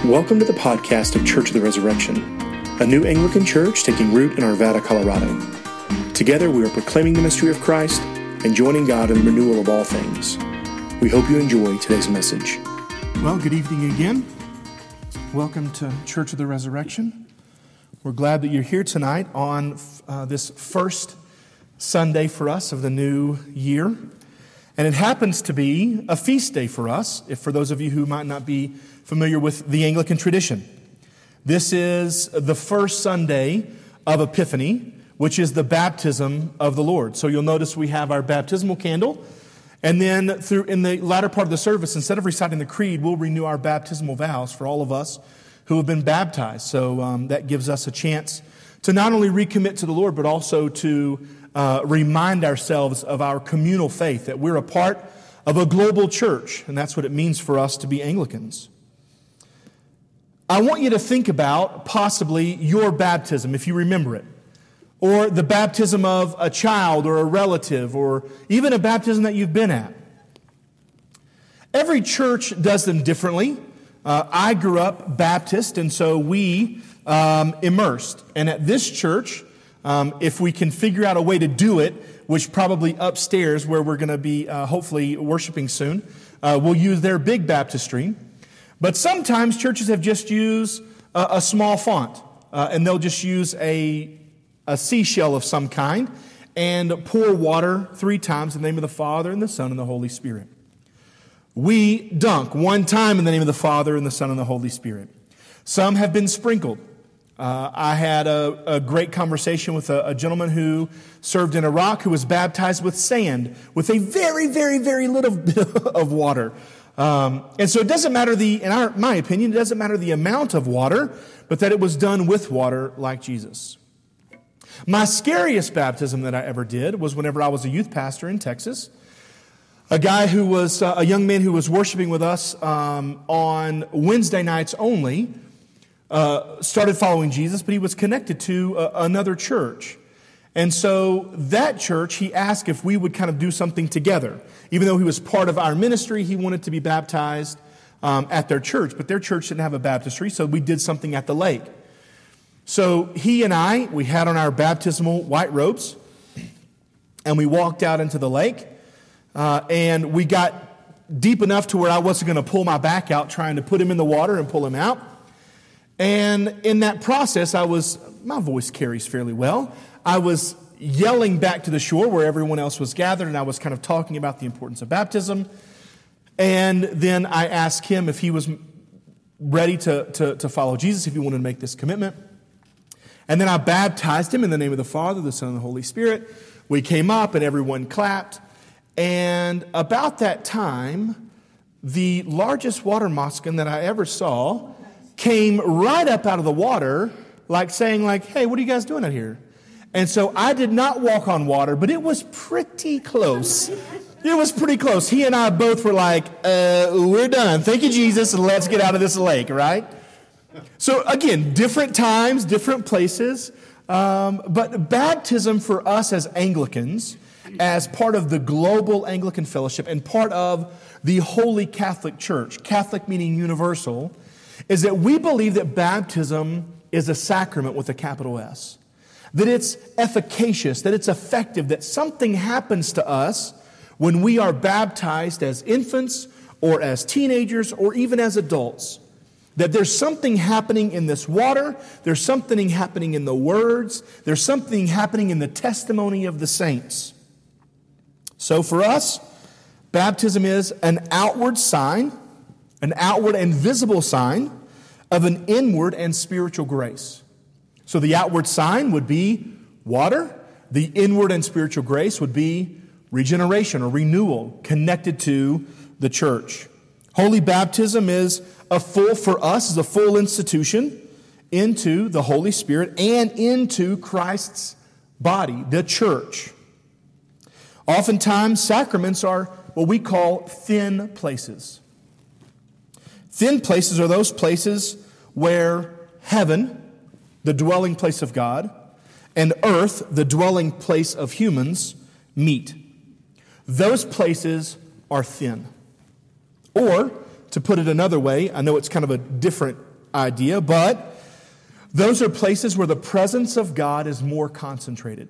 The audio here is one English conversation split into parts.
Welcome to the podcast of Church of the Resurrection, a new Anglican church taking root in Arvada, Colorado. Together we are proclaiming the mystery of Christ and joining God in the renewal of all things. We hope you enjoy today's message. Well, good evening again. Welcome to Church of the Resurrection. We're glad that you're here tonight on this first Sunday for us of the new year. And it happens to be a feast day for us, if for those of you who might not be familiar with the Anglican tradition. This is the first Sunday of Epiphany, which is the baptism of the Lord. So you'll notice we have our baptismal candle, and then in the latter part of the service, instead of reciting the creed, we'll renew our baptismal vows for all of us who have been baptized. So that gives us a chance to not only recommit to the Lord, but also to remind ourselves of our communal faith, that we're a part of a global church, and that's what it means for us to be Anglicans. I want you to think about possibly your baptism, if you remember it, or the baptism of a child or a relative, or even a baptism that you've been at. Every church does them differently. I grew up Baptist, and so we immersed. And at this church, if we can figure out a way to do it, which probably upstairs where we're going to be hopefully worshiping soon, we'll use their big baptistry. But sometimes churches have just used a small font, and they'll just use a seashell of some kind and pour water 3 times in the name of the Father and the Son and the Holy Spirit. We dunk 1 time in the name of the Father and the Son and the Holy Spirit. Some have been sprinkled. I had a great conversation with a gentleman who served in Iraq who was baptized with sand, with a very, very, very little bit of water. And so it doesn't matter my opinion, it doesn't matter the amount of water, but that it was done with water like Jesus. My scariest baptism that I ever did was whenever I was a youth pastor in Texas. A guy who was, a young man who was worshiping with us on Wednesday nights only, started following Jesus, but he was connected to another church. And so that church, he asked if we would kind of do something together. Even though he was part of our ministry, he wanted to be baptized at their church. But their church didn't have a baptistry, so we did something at the lake. So he and we had on our baptismal white robes, and we walked out into the lake. And we got deep enough to where I wasn't going to pull my back out trying to put him in the water and pull him out. And in that process, my voice carries fairly well. I was yelling back to the shore where everyone else was gathered, and I was kind of talking about the importance of baptism. And then I asked him if he was ready to follow Jesus, if he wanted to make this commitment. And then I baptized him in the name of the Father, the Son, and the Holy Spirit. We came up, and everyone clapped. And about that time, the largest water moccasin that I ever saw came right up out of the water, saying, hey, what are you guys doing out here? And so I did not walk on water, but it was pretty close. It was pretty close. He and I both were we're done. Thank you, Jesus, and let's get out of this lake, right? So again, different times, different places. But baptism for us as Anglicans, as part of the global Anglican fellowship and part of the Holy Catholic Church, Catholic meaning universal, is that we believe that baptism is a sacrament with a capital S. That it's efficacious, that it's effective, that something happens to us when we are baptized as infants or as teenagers or even as adults. That there's something happening in this water, there's something happening in the words, there's something happening in the testimony of the saints. So for us, baptism is an outward sign, an outward and visible sign of an inward and spiritual grace. So the outward sign would be water. The inward and spiritual grace would be regeneration or renewal connected to the church. Holy baptism is a full institution into the Holy Spirit and into Christ's body, the church. Oftentimes, sacraments are what we call thin places. Thin places are those places where heaven, the dwelling place of God, and earth, the dwelling place of humans, meet. Those places are thin. Or, to put it another way, I know it's kind of a different idea, but those are places where the presence of God is more concentrated.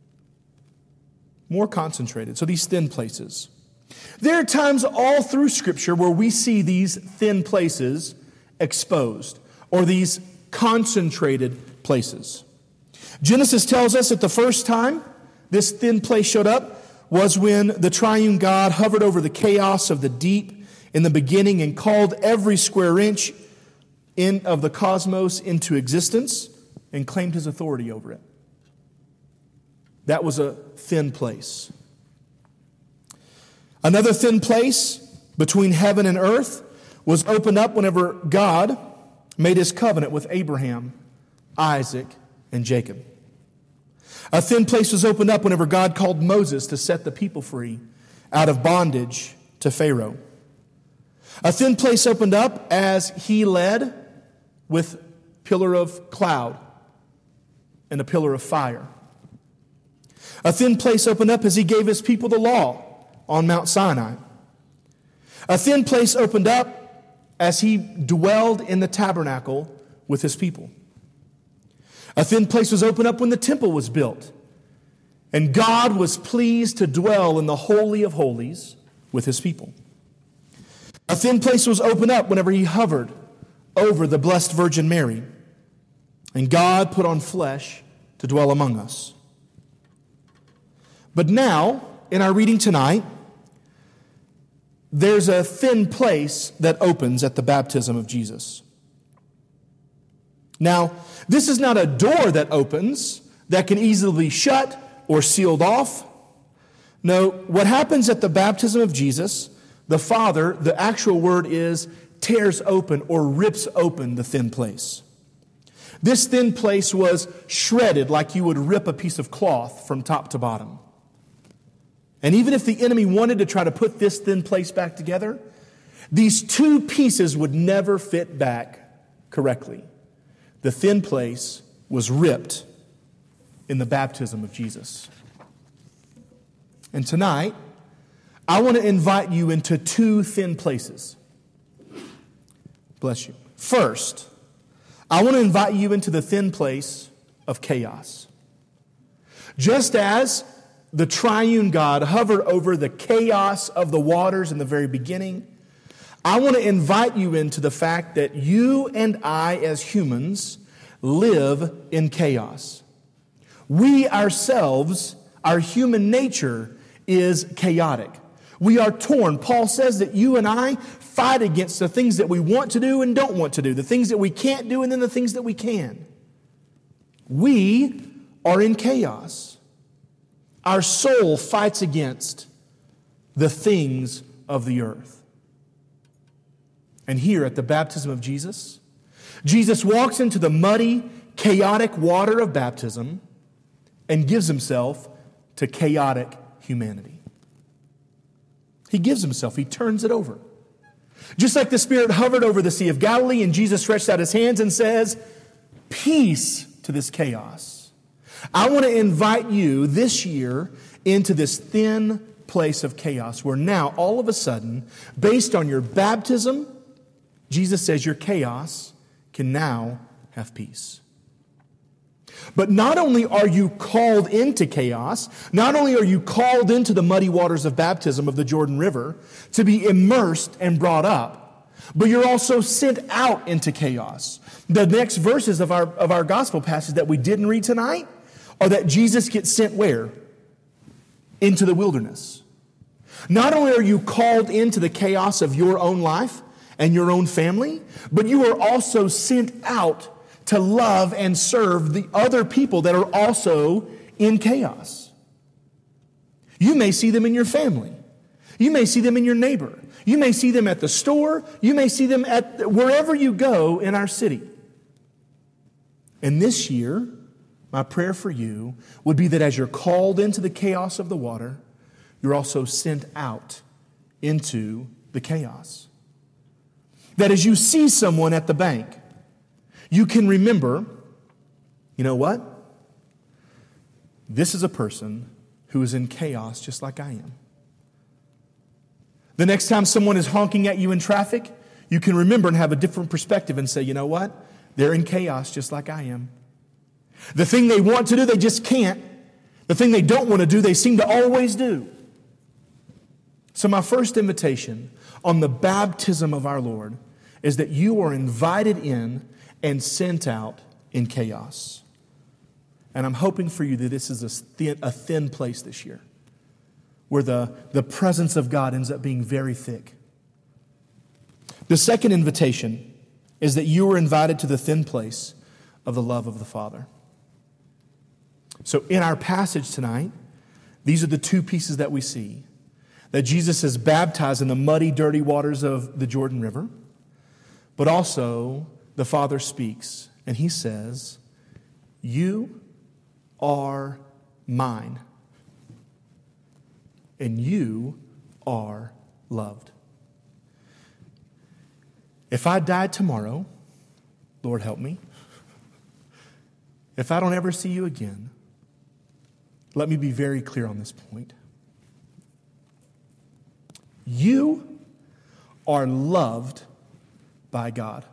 More concentrated. So these thin places. There are times all through Scripture where we see these thin places exposed, or these concentrated places. Genesis tells us that the first time this thin place showed up was when the triune God hovered over the chaos of the deep in the beginning and called every square inch of the cosmos into existence and claimed his authority over it. That was a thin place. Another thin place between heaven and earth was opened up whenever God made his covenant with Abraham, Isaac, and Jacob. A thin place was opened up whenever God called Moses to set the people free out of bondage to Pharaoh. A thin place opened up as he led with pillar of cloud and a pillar of fire. A thin place opened up as he gave his people the law on Mount Sinai. A thin place opened up as he dwelled in the tabernacle with his people. A thin place was opened up when the temple was built, and God was pleased to dwell in the Holy of Holies with his people. A thin place was opened up whenever he hovered over the Blessed Virgin Mary, and God put on flesh to dwell among us. But now, in our reading tonight, there's a thin place that opens at the baptism of Jesus. Now, this is not a door that opens that can easily be shut or sealed off. No, what happens at the baptism of Jesus, the Father, the actual word is tears open or rips open the thin place. This thin place was shredded like you would rip a piece of cloth from top to bottom. And even if the enemy wanted to try to put this thin place back together, these two pieces would never fit back correctly. The thin place was ripped in the baptism of Jesus. And tonight, I want to invite you into two thin places. Bless you. First, I want to invite you into the thin place of chaos. Just as the triune God hovered over the chaos of the waters in the very beginning, I want to invite you into the fact that you and I as humans live in chaos. We ourselves, our human nature is chaotic. We are torn. Paul says that you and I fight against the things that we want to do and don't want to do, the things that we can't do and then the things that we can. We are in chaos. Our soul fights against the things of the earth. And here at the baptism of Jesus, Jesus walks into the muddy, chaotic water of baptism and gives himself to chaotic humanity. He gives himself. He turns it over. Just like the Spirit hovered over the Sea of Galilee and Jesus stretched out his hands and says, "Peace to this chaos." I want to invite you this year into this thin place of chaos where now, all of a sudden, based on your baptism, Jesus says your chaos can now have peace. But not only are you called into chaos, not only are you called into the muddy waters of baptism of the Jordan River to be immersed and brought up, but you're also sent out into chaos. The next verses of our gospel passage that we didn't read tonight are that Jesus gets sent where? Into the wilderness. Not only are you called into the chaos of your own life and your own family, but you are also sent out to love and serve the other people that are also in chaos. You may see them in your family. You may see them in your neighbor. You may see them at the store. You may see them at wherever you go in our city. And this year, my prayer for you would be that as you're called into the chaos of the water, you're also sent out into the chaos. That as you see someone at the bank, you can remember, you know what? This is a person who is in chaos just like I am. The next time someone is honking at you in traffic, you can remember and have a different perspective and say, you know what? They're in chaos just like I am. The thing they want to do, they just can't. The thing they don't want to do, they seem to always do. So my first invitation on the baptism of our Lord is that you are invited in and sent out in chaos. And I'm hoping for you that this is a thin place this year, where the presence of God ends up being very thick. The second invitation is that you are invited to the thin place of the love of the Father. So in our passage tonight, these are the two pieces that we see. That Jesus is baptized in the muddy, dirty waters of the Jordan River, but also the Father speaks and he says, you are mine, and you are loved. If I died tomorrow, Lord help me, if I don't ever see you again, let me be very clear on this point. You are loved by God.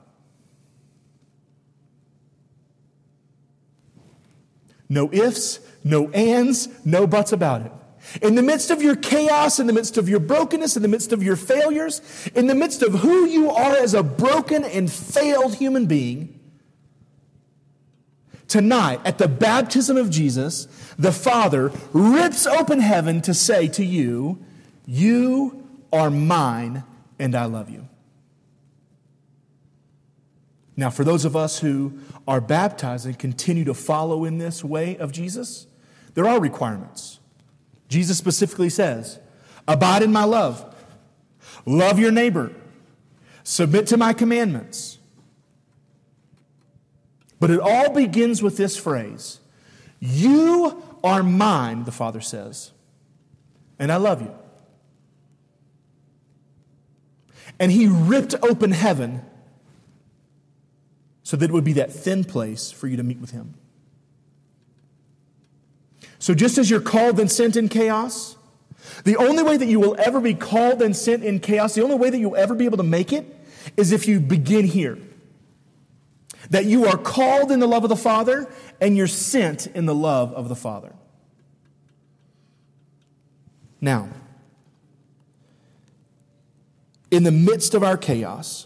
No ifs, no ands, no buts about it. In the midst of your chaos, in the midst of your brokenness, in the midst of your failures, in the midst of who you are as a broken and failed human being, tonight, at the baptism of Jesus, the Father rips open heaven to say to you, you are mine and I love you. Now, for those of us who are baptized and continue to follow in this way of Jesus, there are requirements. Jesus specifically says, abide in my love, love your neighbor, submit to my commandments. But it all begins with this phrase, you are mine, the Father says, and I love you. And he ripped open heaven so that it would be that thin place for you to meet with him. So just as you're called and sent in chaos, the only way that you will ever be called and sent in chaos, the only way that you'll ever be able to make it is if you begin here. That you are called in the love of the Father and you're sent in the love of the Father. Now, in the midst of our chaos,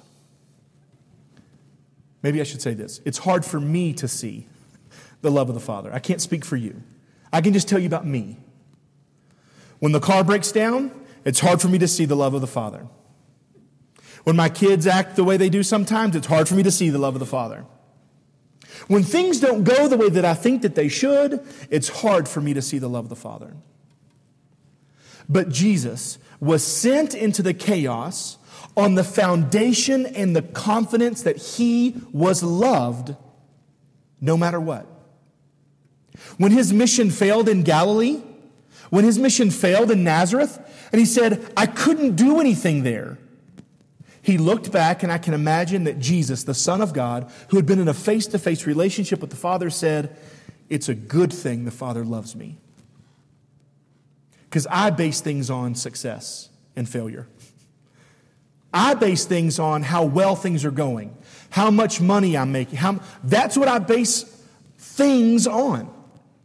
maybe I should say this. It's hard for me to see the love of the Father. I can't speak for you. I can just tell you about me. When the car breaks down, it's hard for me to see the love of the Father. When my kids act the way they do sometimes, it's hard for me to see the love of the Father. When things don't go the way that I think that they should, it's hard for me to see the love of the Father. But Jesus was sent into the chaos on the foundation and the confidence that he was loved no matter what. When his mission failed in Galilee, when his mission failed in Nazareth, and he said, I couldn't do anything there. He looked back, and I can imagine that Jesus, the Son of God, who had been in a face-to-face relationship with the Father, said, it's a good thing the Father loves me. Because I base things on success and failure. I base things on how well things are going, how much money I'm making. That's what I base things on.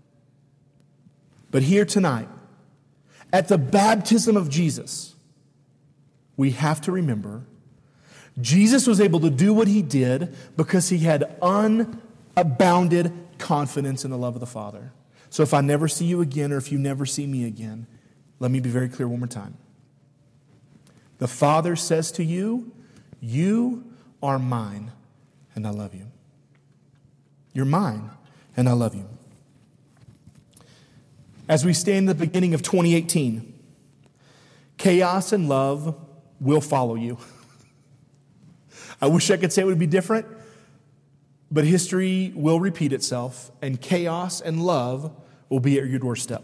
But here tonight, at the baptism of Jesus, we have to remember Jesus was able to do what he did because he had unabounded confidence in the love of the Father. So if I never see you again, or if you never see me again, let me be very clear one more time. The Father says to you, you are mine, and I love you. You're mine, and I love you. As we stand at the beginning of 2018, chaos and love will follow you. I wish I could say it would be different, but history will repeat itself, and chaos and love will be at your doorstep.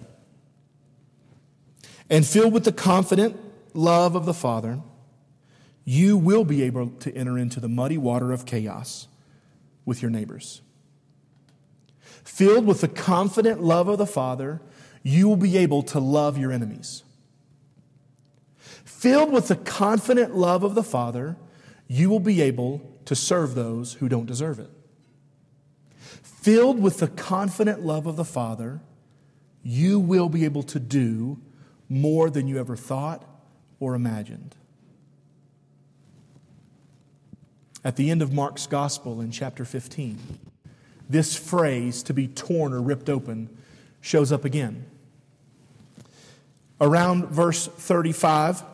And filled with the confident love of the Father, you will be able to enter into the muddy water of chaos with your neighbors. Filled with the confident love of the Father, you will be able to love your enemies. Filled with the confident love of the Father, you will be able to serve those who don't deserve it. Filled with the confident love of the Father, you will be able to do more than you ever thought or imagined. At the end of Mark's Gospel in chapter 15, this phrase, to be torn or ripped open, shows up again. Around verse 35,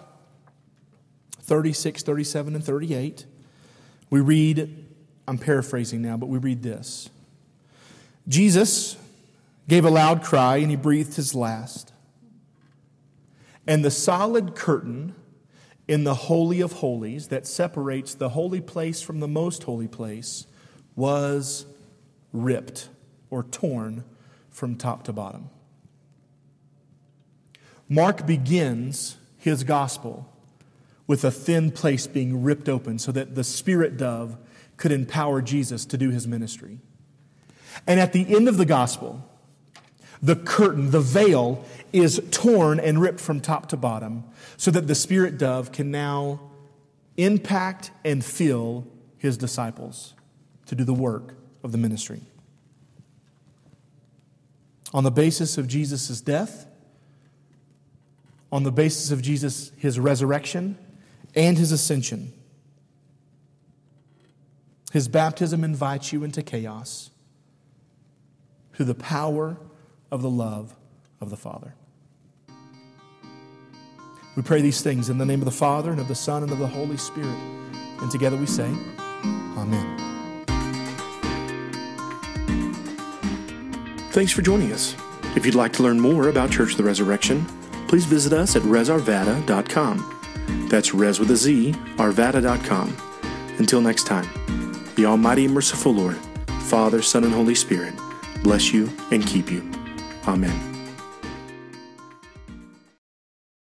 36, 37, and 38, we read, I'm paraphrasing now, but we read this. Jesus gave a loud cry and he breathed his last. And the solid curtain in the Holy of Holies that separates the holy place from the most holy place was ripped or torn from top to bottom. Mark begins his gospel with a thin place being ripped open so that the Spirit dove could empower Jesus to do his ministry. And at the end of the gospel, the curtain, the veil, is torn and ripped from top to bottom so that the Spirit dove can now impact and fill his disciples to do the work of the ministry. On the basis of Jesus' death, on the basis of Jesus, his resurrection, and his ascension, his baptism invites you into chaos through the power of the love of the Father. We pray these things in the name of the Father, and of the Son, and of the Holy Spirit. And together we say, Amen. Thanks for joining us. If you'd like to learn more about Church of the Resurrection, please visit us at resarvada.com. That's res with a Z, arvada.com. Until next time, the Almighty and merciful Lord, Father, Son, and Holy Spirit, bless you and keep you. Amen.